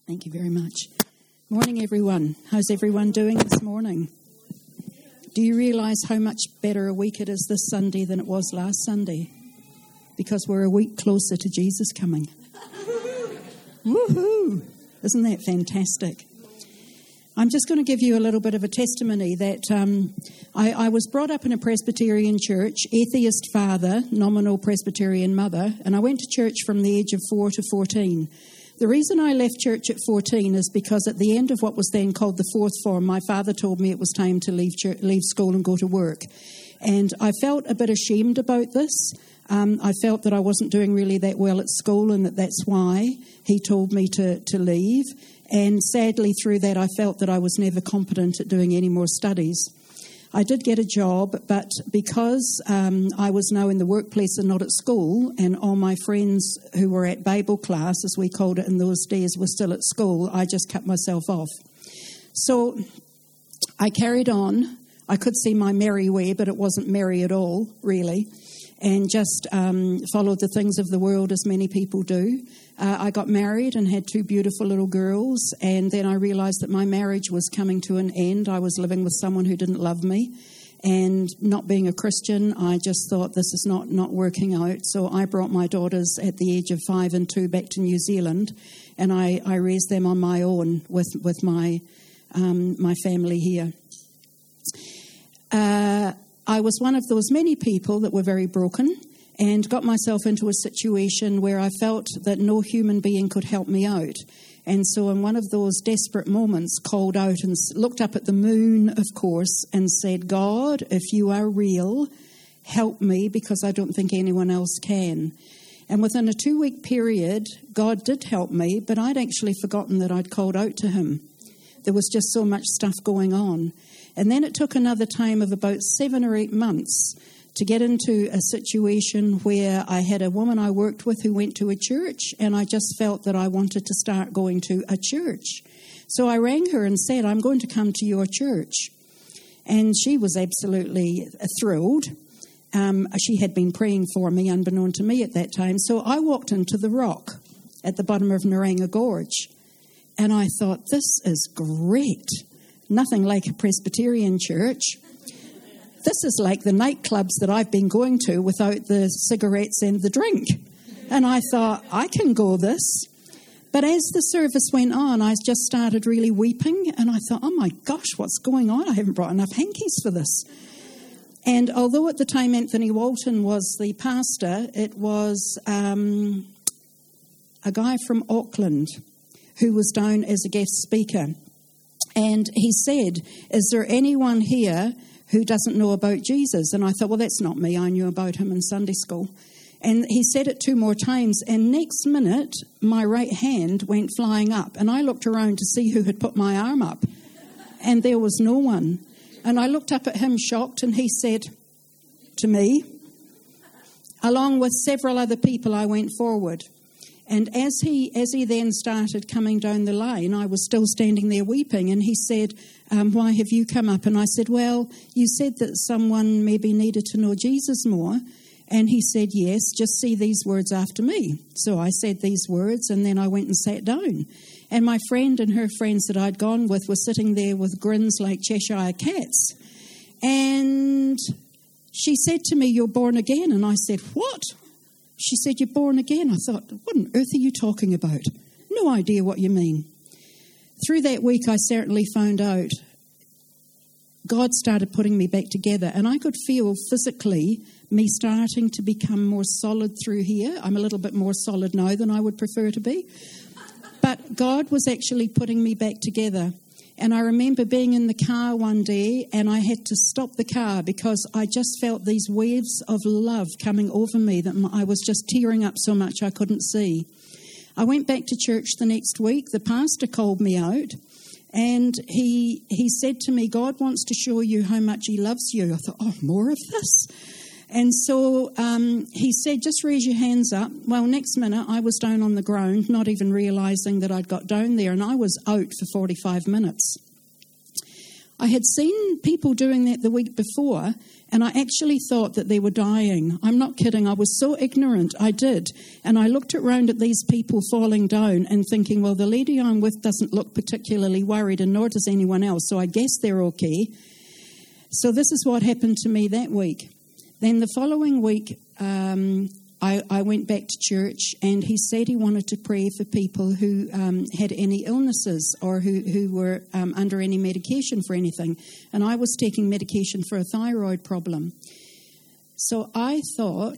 Thank you very much. Morning, everyone. How's everyone doing this morning? Do you realise how much better a week it is this Sunday than it was last Sunday? Because we're a week closer to Jesus coming. Woohoo! Isn't that fantastic? I'm just going to give you a little bit of a testimony that I was brought up in a Presbyterian church, atheist father, nominal Presbyterian mother, and I went to church from the age of 4 to 14. The reason I left church at 14 is because at the end of what was then called the fourth form, my father told me it was time to leave school and go to work. And I felt a bit ashamed about this. I felt that I wasn't doing really that well at school and that's why he told me to leave. And sadly, through that, I felt that I was never competent at doing any more studies. I did get a job, but because I was now in the workplace and not at school, and all my friends who were at Bible class, as we called it in those days, were still at school, I just cut myself off. So I carried on. I could see my merry way, but it wasn't merry at all, really, and just followed the things of the world as many people do. I got married and had 2 beautiful little girls, and then I realised that my marriage was coming to an end. I was living with someone who didn't love me, and not being a Christian, I just thought this is not working out. So I brought my daughters at the age of 5 and 2 back to New Zealand, and I raised them on my own with my family here. I was one of those many people that were very broken and got myself into a situation where I felt that no human being could help me out. And so in one of those desperate moments, called out and looked up at the moon, of course, and said, God, if you are real, help me, because I don't think anyone else can. And within a 2-week period, God did help me, but I'd actually forgotten that I'd called out to him. There was just so much stuff going on. And then it took another time of about 7 or 8 months to get into a situation where I had a woman I worked with who went to a church, and I just felt that I wanted to start going to a church. So I rang her and said, I'm going to come to your church. And she was absolutely thrilled. She had been praying for me, unbeknown to me at that time. So I walked into the Rock at the bottom of Naranga Gorge. And I thought, this is great. Nothing like a Presbyterian church. This is like the nightclubs that I've been going to without the cigarettes and the drink. And I thought, I can go this. But as the service went on, I just started really weeping. And I thought, oh my gosh, what's going on? I haven't brought enough hankies for this. And although at the time Anthony Walton was the pastor, it was a guy from Auckland who was down as a guest speaker. And he said, is there anyone here who doesn't know about Jesus? And I thought, well, that's not me. I knew about him in Sunday school. And he said it 2 more times. And next minute, my right hand went flying up. And I looked around to see who had put my arm up. And there was no one. And I looked up at him shocked, and he said to me, along with several other people, I went forward. And as he then started coming down the line, I was still standing there weeping, and he said, why have you come up? And I said, well, you said that someone maybe needed to know Jesus more. And he said, yes, just say these words after me. So I said these words, and then I went and sat down. And my friend and her friends that I'd gone with were sitting there with grins like Cheshire cats. And she said to me, you're born again. And I said, what? She said, you're born again. I thought, what on earth are you talking about? No idea what you mean. Through that week, I certainly found out God started putting me back together, and I could feel physically me starting to become more solid through here. I'm a little bit more solid now than I would prefer to be. But God was actually putting me back together. And I remember being in the car one day, and I had to stop the car because I just felt these waves of love coming over me that I was just tearing up so much I couldn't see. I went back to church the next week. The pastor called me out, and he said to me, God wants to show you how much he loves you. I thought, oh, more of this? And so he said, just raise your hands up. Well, next minute, I was down on the ground, not even realising that I'd got down there, and I was out for 45 minutes. I had seen people doing that the week before, and I actually thought that they were dying. I'm not kidding. I was so ignorant. I did. And I looked around at these people falling down and thinking, well, the lady I'm with doesn't look particularly worried, and nor does anyone else, so I guess they're okay. So this is what happened to me that week. Then the following week, I went back to church, and he said he wanted to pray for people who had any illnesses or who were under any medication for anything. And I was taking medication for a thyroid problem. So I thought,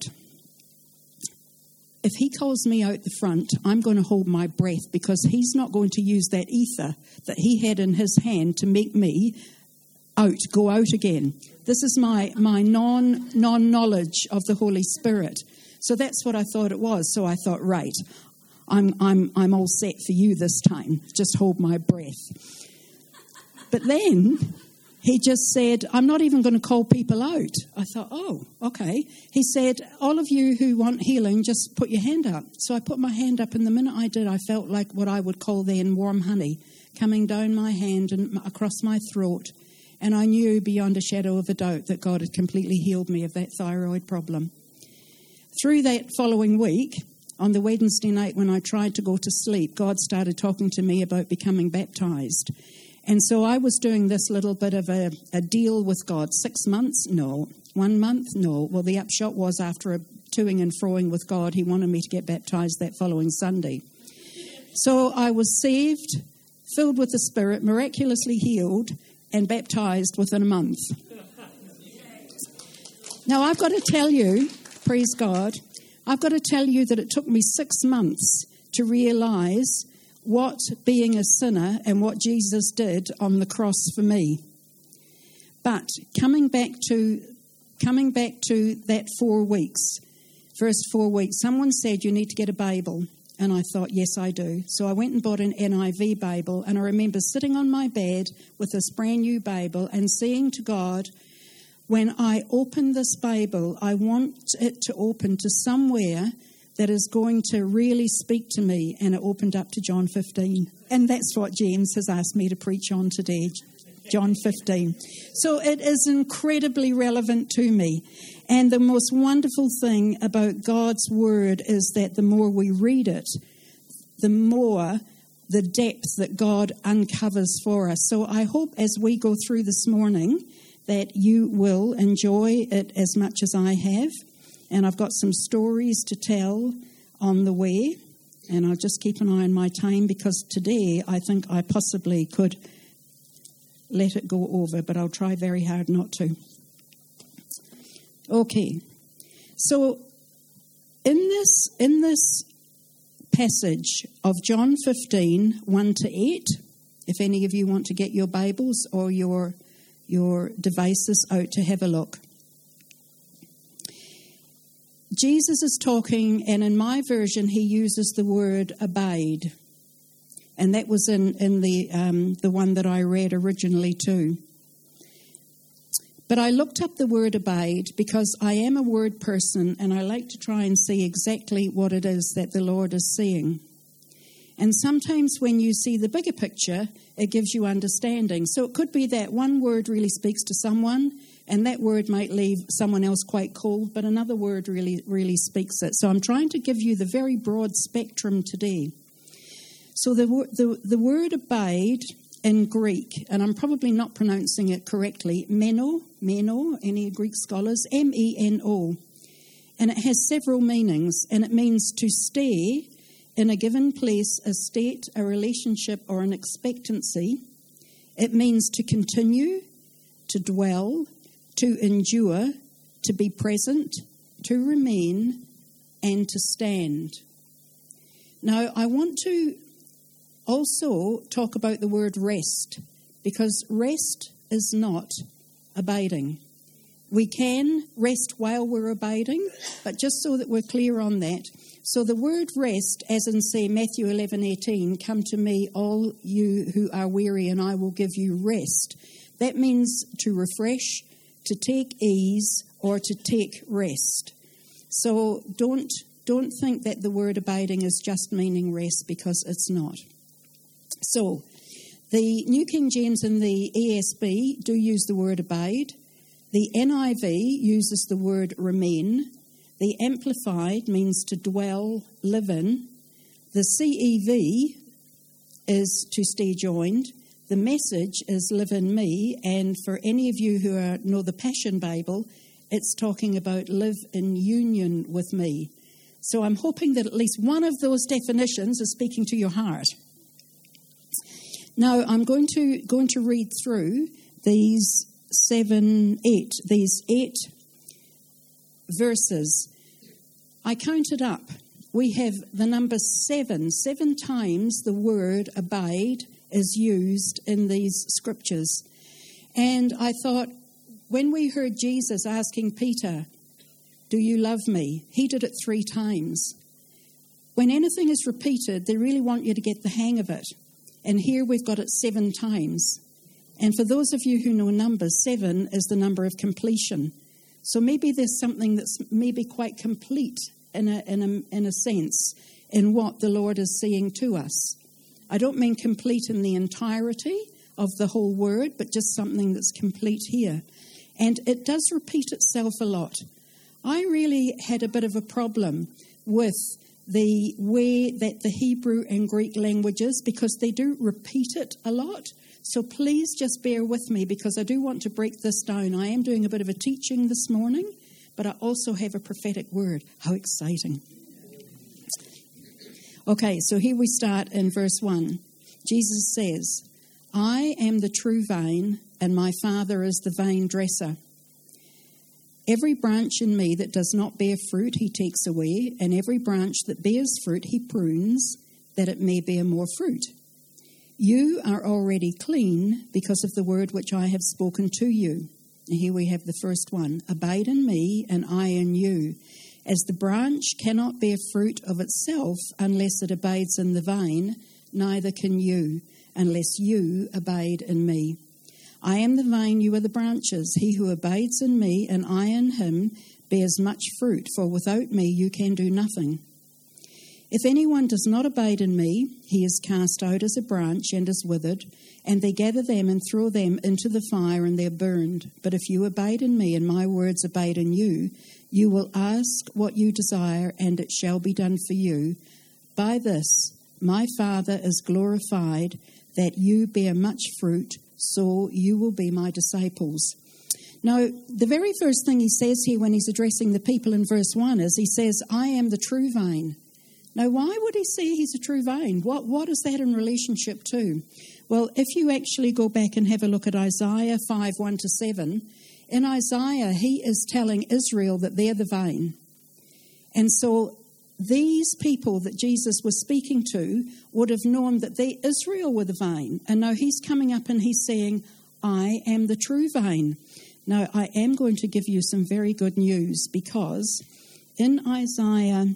if he calls me out the front, I'm going to hold my breath, because he's not going to use that ether that he had in his hand to make me go out again. This is my non-knowledge of the Holy Spirit. So that's what I thought it was. So I thought, right, I'm all set for you this time. Just hold my breath. But then he just said, I'm not even going to call people out. I thought, oh, okay. He said, all of you who want healing, just put your hand up. So I put my hand up, and the minute I did, I felt like what I would call then warm honey coming down my hand and across my throat. And I knew beyond a shadow of a doubt that God had completely healed me of that thyroid problem. Through that following week, on the Wednesday night when I tried to go to sleep, God started talking to me about becoming baptized. And so I was doing this little bit of a deal with God. 6 months? No. 1 month? No. Well, the upshot was, after a toing and froing with God, he wanted me to get baptized that following Sunday. So I was saved, filled with the Spirit, miraculously healed, and baptized within a month. Now, I've got to tell you, praise God, I've got to tell you that it took me 6 months to realize what being a sinner and what Jesus did on the cross for me. But coming back to that 4 weeks, first 4 weeks, someone said you need to get a Bible. And I thought, yes, I do. So I went and bought an NIV Bible, and I remember sitting on my bed with this brand new Bible and saying to God, when I open this Bible, I want it to open to somewhere that is going to really speak to me. And it opened up to John 15. And that's what James has asked me to preach on today, John 15. So it is incredibly relevant to me. And the most wonderful thing about God's Word is that the more we read it, the more the depth that God uncovers for us. So I hope as we go through this morning that you will enjoy it as much as I have. And I've got some stories to tell on the way. And I'll just keep an eye on my time, because today I think I possibly could let it go over, but I'll try very hard not to. Okay, so in this passage of John 15, 1 to 8, if any of you want to get your Bibles or your devices out to have a look. Jesus is talking, and in my version he uses the word abide. And that was in the one that I read originally too. But I looked up the word abide because I am a word person, and I like to try and see exactly what it is that the Lord is saying. And sometimes when you see the bigger picture, it gives you understanding. So it could be that one word really speaks to someone, and that word might leave someone else quite cold, but another word really speaks it. So I'm trying to give you the very broad spectrum today. So the word abide in Greek, and I'm probably not pronouncing it correctly, meno, any Greek scholars, M-E-N-O. And it has several meanings, and it means to stay in a given place, a state, a relationship, or an expectancy. It means to continue, to dwell, to endure, to be present, to remain, and to stand. Now, I want to also talk about the word rest, because rest is not abiding. We can rest while we're abiding, but just so that we're clear on that. So the word rest, as in, say, Matthew 11:18, come to me, all you who are weary, and I will give you rest. That means to refresh, to take ease, or to take rest. So don't think that the word abiding is just meaning rest, because it's not. So The New King James and the ESV do use the word abide. The NIV uses the word remain. The Amplified means to dwell, live in. The CEV is to stay joined. The Message is live in me. And for any of you who know the Passion Bible, it's talking about live in union with me. So I'm hoping that at least one of those definitions is speaking to your heart. Now I'm going to read through these eight verses. I counted up. We have the number 7. 7 times the word abide is used in these scriptures. And I thought, when we heard Jesus asking Peter, do you love me? He did it 3 times. When anything is repeated, they really want you to get the hang of it. And here we've got it 7 times. And for those of you who know numbers, 7 is the number of completion. So maybe there's something that's maybe quite complete in a sense in what the Lord is saying to us. I don't mean complete in the entirety of the whole word, but just something that's complete here. And it does repeat itself a lot. I really had a bit of a problem with the way that the Hebrew and Greek languages, because they do repeat it a lot. So please just bear with me, because I do want to break this down. I am doing a bit of a teaching this morning, but I also have a prophetic word. How exciting. Okay, so here we start in verse 1. Jesus says, I am the true vine, and my Father is the vine dresser. Every branch in me that does not bear fruit he takes away, and every branch that bears fruit he prunes, that it may bear more fruit. You are already clean because of the word which I have spoken to you. And here we have the first one. Abide in me, and I in you. As the branch cannot bear fruit of itself unless it abides in the vine, neither can you, unless you abide in me. I am the vine, you are the branches. He who abides in me, and I in him, bears much fruit, for without me you can do nothing. If anyone does not abide in me, he is cast out as a branch and is withered, and they gather them and throw them into the fire, and they are burned. But if you abide in me, and my words abide in you, you will ask what you desire, and it shall be done for you. By this my Father is glorified, that you bear much fruit, so you will be my disciples. Now, the very first thing he says here when he's addressing the people in verse 1 is he says, I am the true vine. Now, why would he say he's a true vine? What is that in relationship to? Well, if you actually go back and have a look at Isaiah 5, 1-7, in Isaiah, he is telling Israel that they're the vine. And so these people that Jesus was speaking to would have known that Israel were the vine. And now he's coming up and he's saying, I am the true vine. Now, I am going to give you some very good news, because in Isaiah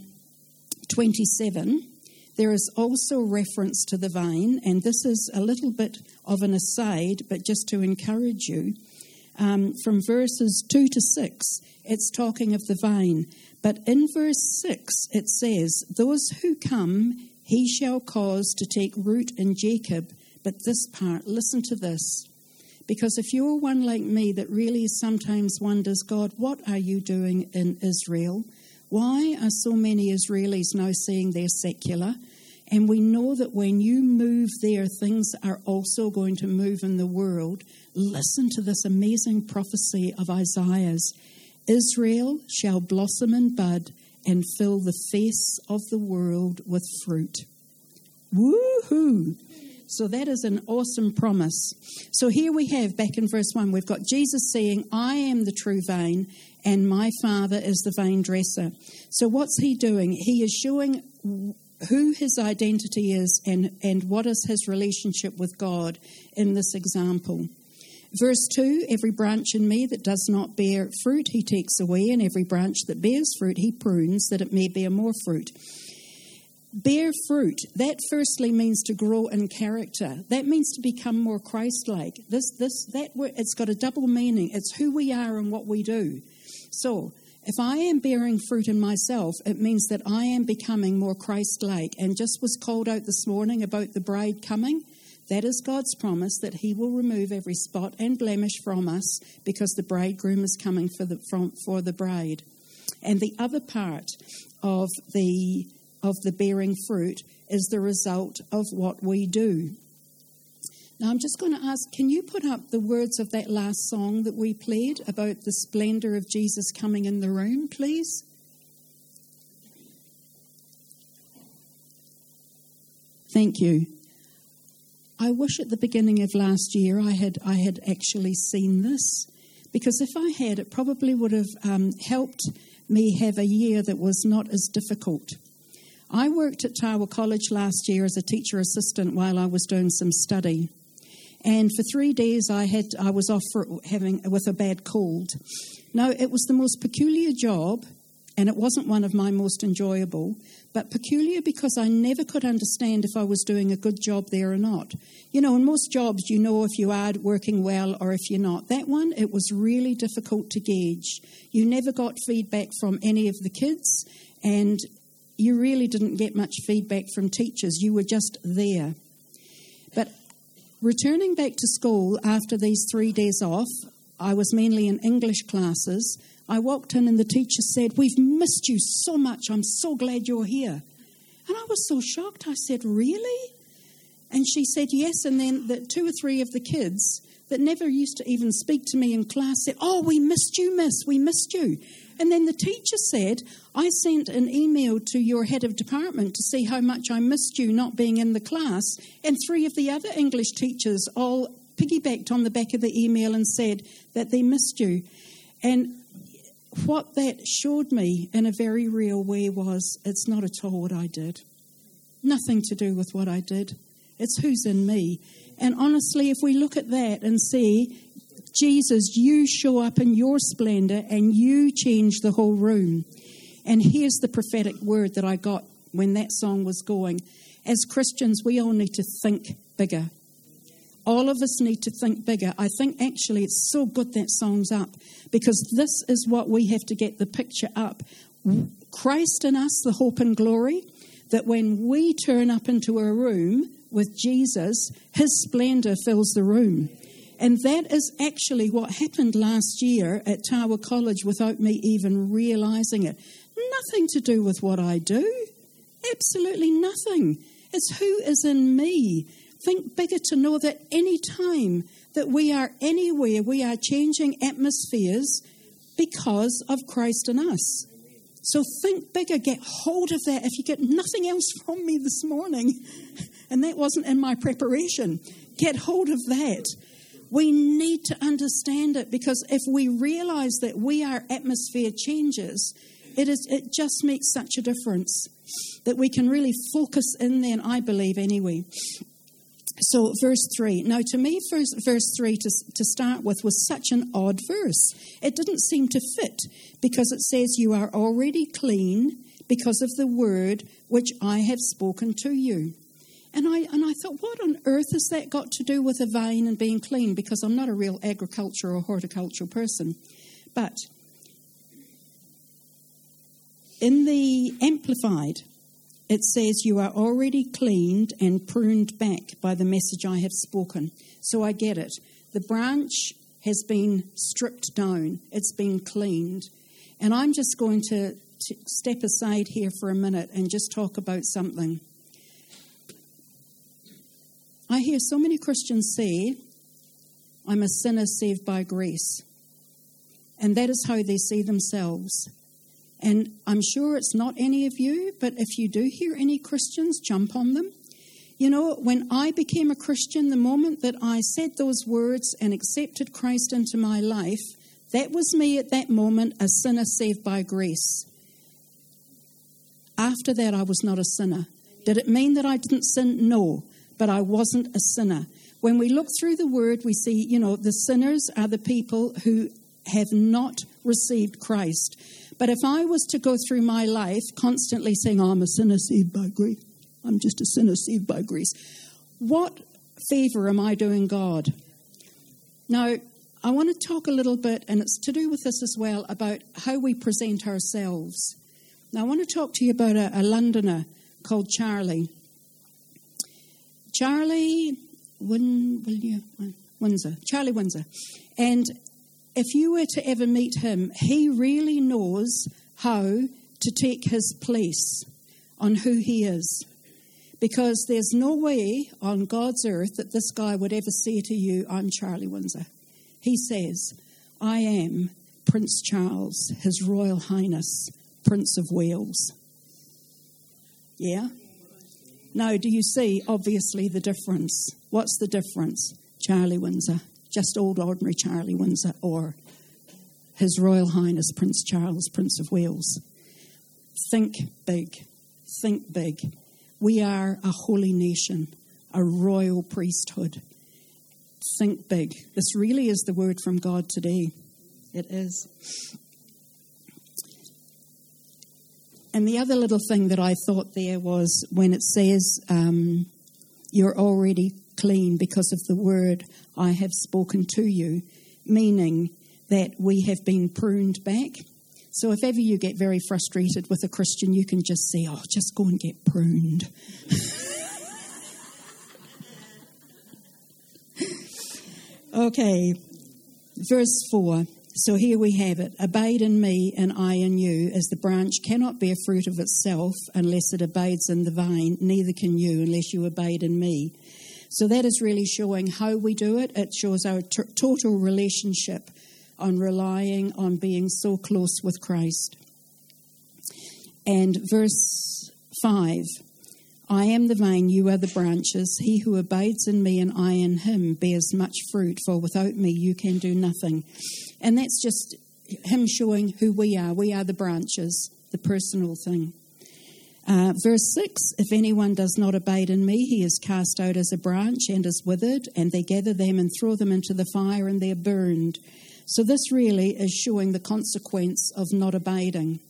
27, there is also reference to the vine, and this is a little bit of an aside, but just to encourage you. From verses 2 to 6, it's talking of the vine. But in verse 6, it says, those who come, he shall cause to take root in Jacob. But this part, listen to this. Because if you're one like me that really sometimes wonders, God, what are you doing in Israel? Why are so many Israelis now saying they're secular? And we know that when you move there, things are also going to move in the world. Listen to this amazing prophecy of Isaiah's. Israel shall blossom and bud and fill the face of the world with fruit. Woohoo! So that is an awesome promise. So here we have, back in verse 1, we've got Jesus saying, I am the true vine, and my Father is the vine dresser. So what's he doing? He is showing who his identity is and what is his relationship with God in this example. Verse 2, every branch in me that does not bear fruit he takes away, and every branch that bears fruit he prunes, that it may bear more fruit. Bear fruit, that firstly means to grow in character. That means to become more Christ-like. It's got a double meaning. It's who we are and what we do. So, if I am bearing fruit in myself, it means that I am becoming more Christ-like. And just was called out this morning about the bride coming. That is God's promise that he will remove every spot and blemish from us because the bridegroom is coming for the bride. And the other part of the bearing fruit is the result of what we do. Now, I'm just going to ask, can you put up the words of that last song that we played about the splendor of Jesus coming in the room, please? Thank you. I wish at the beginning of last year I had actually seen this, because if I had, it probably would have helped me have a year that was not as difficult. I worked at Tawa College last year as a teacher assistant while I was doing some study. And for 3 days I was off with a bad cold. Now, it was the most peculiar job, and it wasn't one of my most enjoyable, but peculiar because I never could understand if I was doing a good job there or not. You know, in most jobs, you know if you are working well or if you're not. That one, it was really difficult to gauge. You never got feedback from any of the kids, and you really didn't get much feedback from teachers. You were just there. But returning back to school after these 3 days off, I was mainly in English classes. I walked in and the teacher said, "We've missed you so much. I'm so glad you're here." And I was so shocked. I said, "Really?" And she said, "Yes." And then the 2 or 3 of the kids that never used to even speak to me in class said, "Oh, we missed you, miss. We missed you." And then the teacher said, "I sent an email to your head of department to see how much I missed you not being in the class." And 3 of the other English teachers all piggybacked on the back of the email and said that they missed you. And what that showed me in a very real way was it's not at all what I did. Nothing to do with what I did. It's who's in me. And honestly, if we look at that and see, Jesus, you show up in your splendor and you change the whole room. And here's the prophetic word that I got when that song was going. As Christians, we all need to think bigger. All of us need to think bigger. I think actually it's so good that song's up, because this is what we have to get the picture up. Christ in us, the hope and glory, that when we turn up into a room with Jesus, his splendor fills the room. And that is actually what happened last year at Tawa College without me even realizing it. Nothing to do with what I do. Absolutely nothing. It's who is in me. Think bigger to know that any time that we are anywhere, we are changing atmospheres because of Christ in us. So think bigger, get hold of that. If you get nothing else from me this morning, and that wasn't in my preparation, get hold of that. We need to understand it, because if we realize that we are atmosphere changers, it just makes such a difference that we can really focus in then, I believe anyway. So verse 3. Now to me, verse 3 to start with was such an odd verse. It didn't seem to fit, because it says you are already clean because of the word which I have spoken to you. And I thought, what on earth has that got to do with a vine and being clean? Because I'm not a real agricultural or horticultural person. But in the Amplified, it says you are already cleaned and pruned back by the message I have spoken. So I get it. The branch has been stripped down. It's been cleaned. And I'm just going to step aside here for a minute and just talk about something. I hear so many Christians say, I'm a sinner saved by grace. And that is how they see themselves. And I'm sure it's not any of you, but if you do hear any Christians, jump on them. You know, when I became a Christian, the moment that I said those words and accepted Christ into my life, that was me at that moment, a sinner saved by grace. After that, I was not a sinner. Did it mean that I didn't sin? No, but I wasn't a sinner. When we look through the word, we see, you know, the sinners are the people who have not received Christ. But if I was to go through my life constantly saying, I'm a sinner saved by grace, I'm just a sinner saved by grace, what favor am I doing God? Now, I want to talk a little bit, and it's to do with this as well, about how we present ourselves. Now, I want to talk to you about a Londoner called Charlie. Charlie Windsor, Charlie Windsor. And if you were to ever meet him, he really knows how to take his place on who he is. Because there's no way on God's earth that this guy would ever say to you, I'm Charlie Windsor. He says, I am Prince Charles, His Royal Highness, Prince of Wales. Yeah? Now, do you see, obviously, the difference? What's the difference? Charlie Windsor, just old ordinary Charlie Windsor, or His Royal Highness Prince Charles, Prince of Wales. Think big. Think big. We are a holy nation, a royal priesthood. Think big. This really is the word from God today. It is. And the other little thing that I thought there was when it says, you're already clean because of the word I have spoken to you, meaning that we have been pruned back. So if ever you get very frustrated with a Christian, you can just say, oh, just go and get pruned. Okay, verse 4. So here we have it. Abide in me and I in you, as the branch cannot bear fruit of itself unless it abides in the vine, neither can you unless you abide in me. So that is really showing how we do it. It shows our total relationship on relying on being so close with Christ. And verse 5, I am the vine, you are the branches. He who abides in me and I in him bears much fruit, for without me you can do nothing. And that's just him showing who we are. We are the branches, the personal thing. Verse 6, if anyone does not abide in me, he is cast out as a branch and is withered, and they gather them and throw them into the fire, and they are burned. So this really is showing the consequence of not abiding.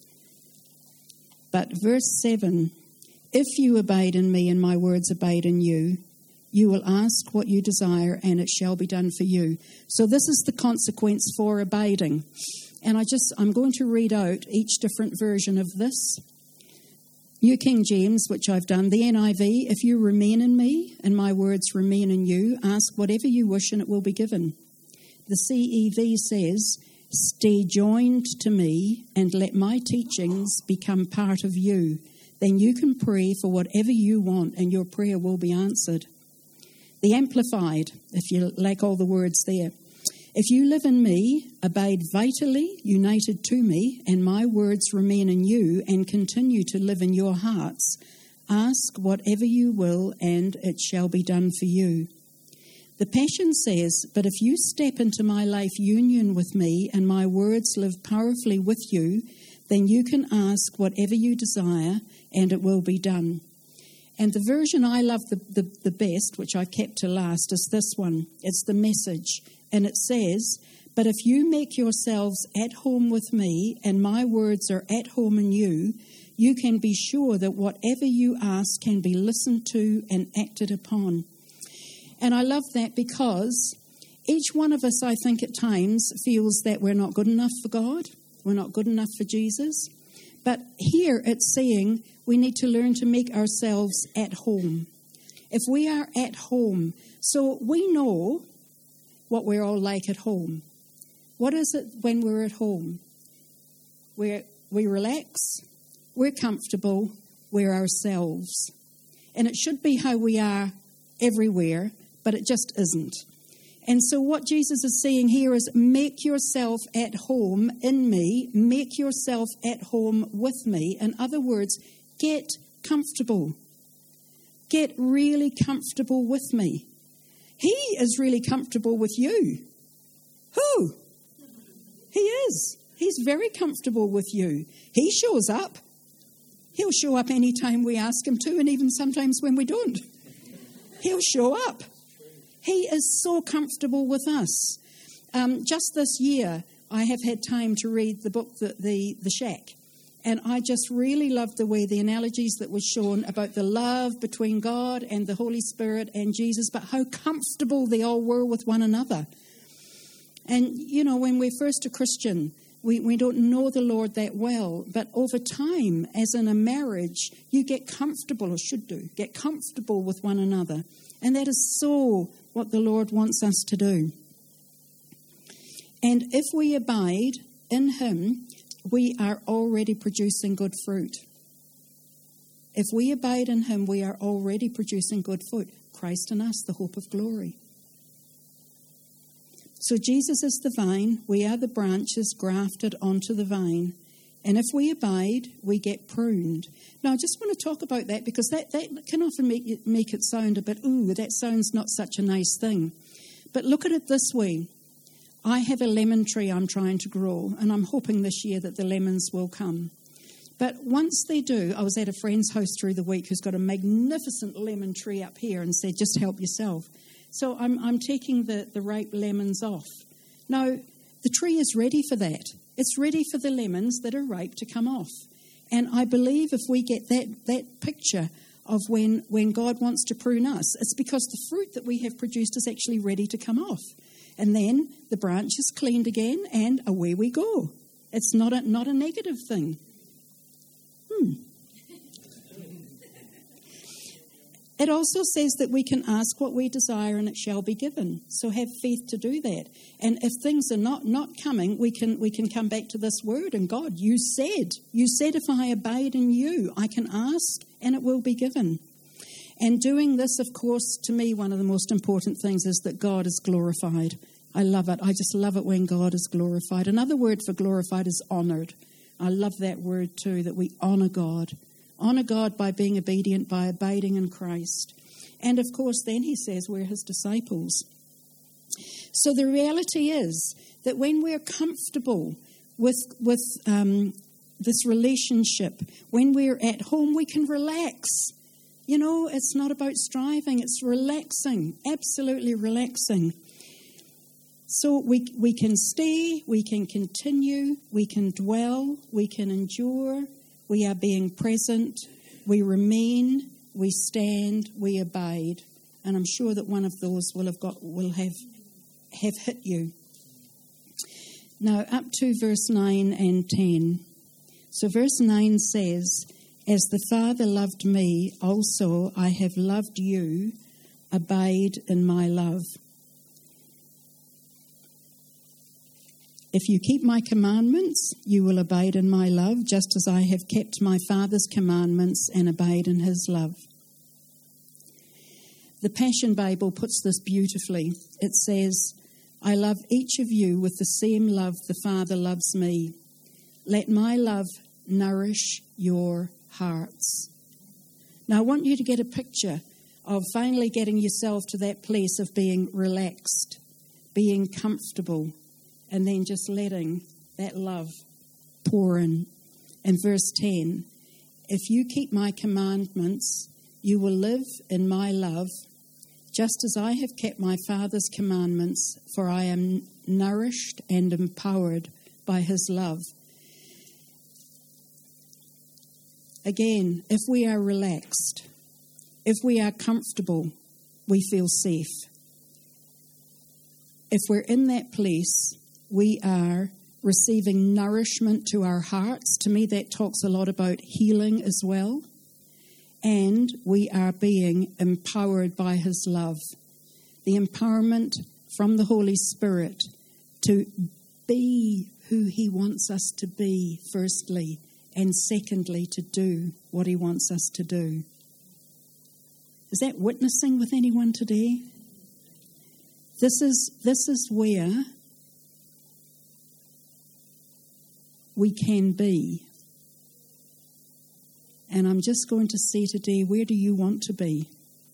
But verse 7, if you abide in me and my words abide in you, you will ask what you desire and it shall be done for you. So this is the consequence for abiding. And I'm going to read out each different version of this. New King James, which I've done, the NIV, if you remain in me and my words remain in you, ask whatever you wish and it will be given. The CEV says, stay joined to me and let my teachings become part of you. Then you can pray for whatever you want and your prayer will be answered. The Amplified, if you like all the words there. If you live in me, abide vitally united to me, and my words remain in you and continue to live in your hearts, ask whatever you will and it shall be done for you. The Passion says, but if you step into my life union with me and my words live powerfully with you, then you can ask whatever you desire and it will be done. And the version I love the best, which I kept to last, is this one. It's the Message. And it says, but if you make yourselves at home with me and my words are at home in you, you can be sure that whatever you ask can be listened to and acted upon. And I love that because each one of us, I think, at times feels that we're not good enough for God. We're not good enough for Jesus. But here it's saying we need to learn to make ourselves at home. If we are at home, so we know what we're all like at home. What is it when we're at home? We relax, we're comfortable, we're ourselves. And it should be how we are everywhere, but it just isn't. And so what Jesus is saying here is make yourself at home in me, make yourself at home with me. In other words, get comfortable. Get really comfortable with me. He is really comfortable with you. Who? He is. He's very comfortable with you. He shows up. He'll show up any time we ask him to, and even sometimes when we don't. He'll show up. He is so comfortable with us. Just this year, I have had time to read the book, The Shack. And I just really loved the way the analogies that was shown about the love between God and the Holy Spirit and Jesus, but how comfortable they all were with one another. And, you know, when we're first a Christian, We don't know the Lord that well, but over time, as in a marriage, you get comfortable, or should do, get comfortable with one another. And that is so what the Lord wants us to do. And if we abide in him, we are already producing good fruit. If we abide in him, we are already producing good fruit. Christ in us, the hope of glory. So Jesus is the vine, we are the branches grafted onto the vine. And if we abide, we get pruned. Now, I just want to talk about that because that can often make it sound a bit, ooh, that sounds not such a nice thing. But look at it this way. I have a lemon tree I'm trying to grow, and I'm hoping this year that the lemons will come. But once they do, I was at a friend's house through the week who's got a magnificent lemon tree up here and said, just help yourself. So I'm taking the ripe lemons off. Now, the tree is ready for that. It's ready for the lemons that are ripe to come off. And I believe if we get that picture of when God wants to prune us, it's because the fruit that we have produced is actually ready to come off. And then the branch is cleaned again and away we go. It's not a negative thing. It also says that we can ask what we desire and it shall be given. So have faith to do that. And if things are not coming, we can come back to this word. And God, you said if I abide in you, I can ask and it will be given. And doing this, of course, to me, one of the most important things is that God is glorified. I love it. I just love it when God is glorified. Another word for glorified is honoured. I love that word too, that we honour God. Honour God by being obedient, by abiding in Christ. And of course, then he says we're his disciples. So the reality is that when we're comfortable with this relationship, when we're at home, we can relax. You know, it's not about striving, it's relaxing, absolutely relaxing. So we can stay, we can continue, we can dwell, we can endure, we are being present, we remain, we stand, we abide. And I'm sure that one of those will have hit you. Now up to verse 9 and 10. So verse 9 says, as the Father loved me, also I have loved you, abide in my love. If you keep my commandments, you will abide in my love, just as I have kept my Father's commandments and abide in his love. The Passion Bible puts this beautifully. It says, I love each of you with the same love the Father loves me. Let my love nourish your hearts. Now, I want you to get a picture of finally getting yourself to that place of being relaxed, being comfortable, and then just letting that love pour in. And verse 10, if you keep my commandments, you will live in my love, just as I have kept my Father's commandments, for I am nourished and empowered by his love. Again, if we are relaxed, if we are comfortable, we feel safe. If we're in that place, we are receiving nourishment to our hearts. To me, that talks a lot about healing as well. And we are being empowered by his love. The empowerment from the Holy Spirit to be who he wants us to be, firstly, and secondly, to do what he wants us to do. Is that witnessing with anyone today? This is where we can be. And I'm just going to say today, where do you want to be?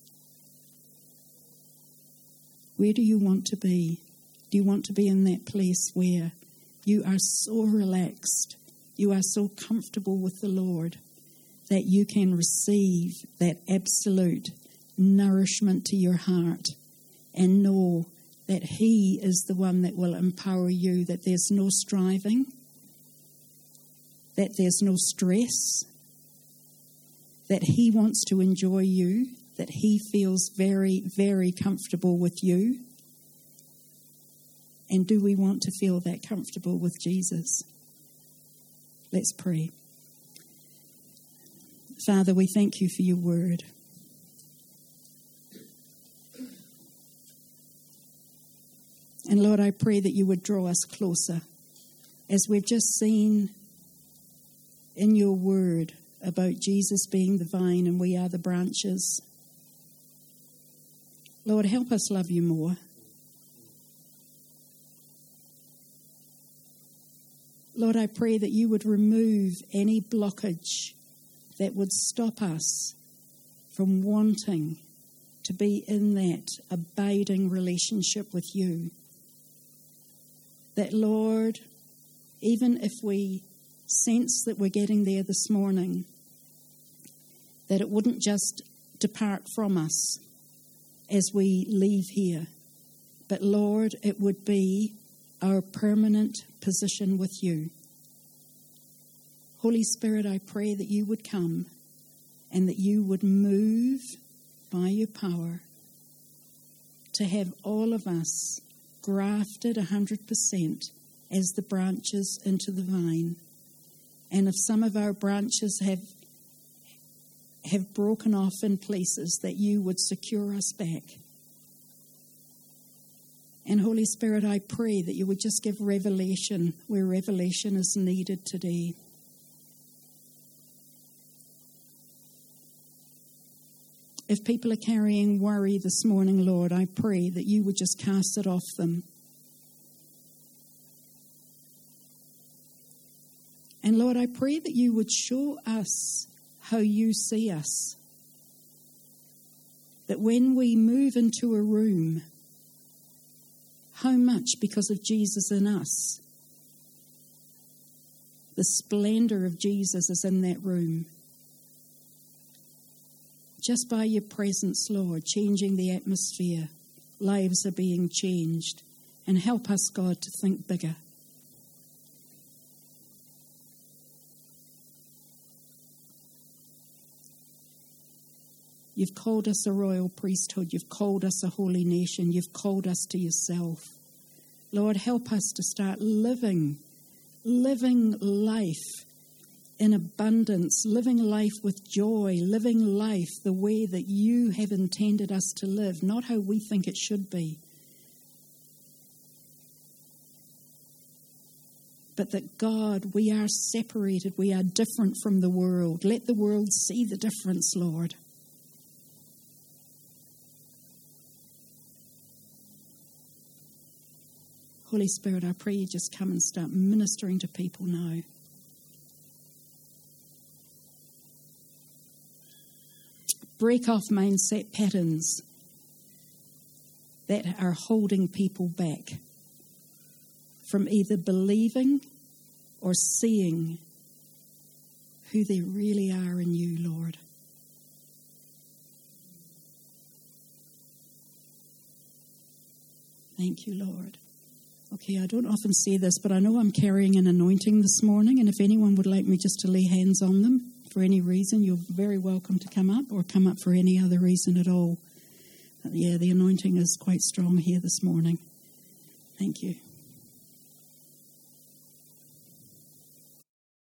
Where do you want to be? Do you want to be in that place where you are so relaxed, you are so comfortable with the Lord, that you can receive that absolute nourishment to your heart and know that he is the one that will empower you, that there's no striving, that there's no stress, that he wants to enjoy you, that he feels very, very comfortable with you. And do we want to feel that comfortable with Jesus? Let's pray. Father, we thank you for your word. And Lord, I pray that you would draw us closer, as we've just seen in your word about Jesus being the vine and we are the branches. Lord, help us love you more. Lord, I pray that you would remove any blockage that would stop us from wanting to be in that abiding relationship with you. That, Lord, even if we sense that we're getting there this morning, that it wouldn't just depart from us as we leave here, but, Lord, it would be our permanent position with you. Holy Spirit, I pray that you would come and that you would move by your power to have all of us grafted 100% as the branches into the vine. And if some of our branches have broken off in places, that you would secure us back. And Holy Spirit, I pray that you would just give revelation where revelation is needed today. If people are carrying worry this morning, Lord, I pray that you would just cast it off them. And Lord, I pray that you would show us how you see us. That when we move into a room, how much, because of Jesus in us, the splendor of Jesus is in that room. Just by your presence, Lord, changing the atmosphere, lives are being changed. And help us, God, to think bigger. You've called us a royal priesthood. You've called us a holy nation. You've called us to yourself. Lord, help us to start living life in abundance, living life with joy, living life the way that you have intended us to live, not how we think it should be. But that, God, we are separated, we are different from the world. Let the world see the difference, Lord. Holy Spirit, I pray you just come and start ministering to people now. Break off mindset patterns that are holding people back from either believing or seeing who they really are in you, Lord. Thank you, Lord. Okay, I don't often say this, but I know I'm carrying an anointing this morning, and if anyone would like me just to lay hands on them for any reason, you're very welcome to come up, or come up for any other reason at all. The anointing is quite strong here this morning. Thank you.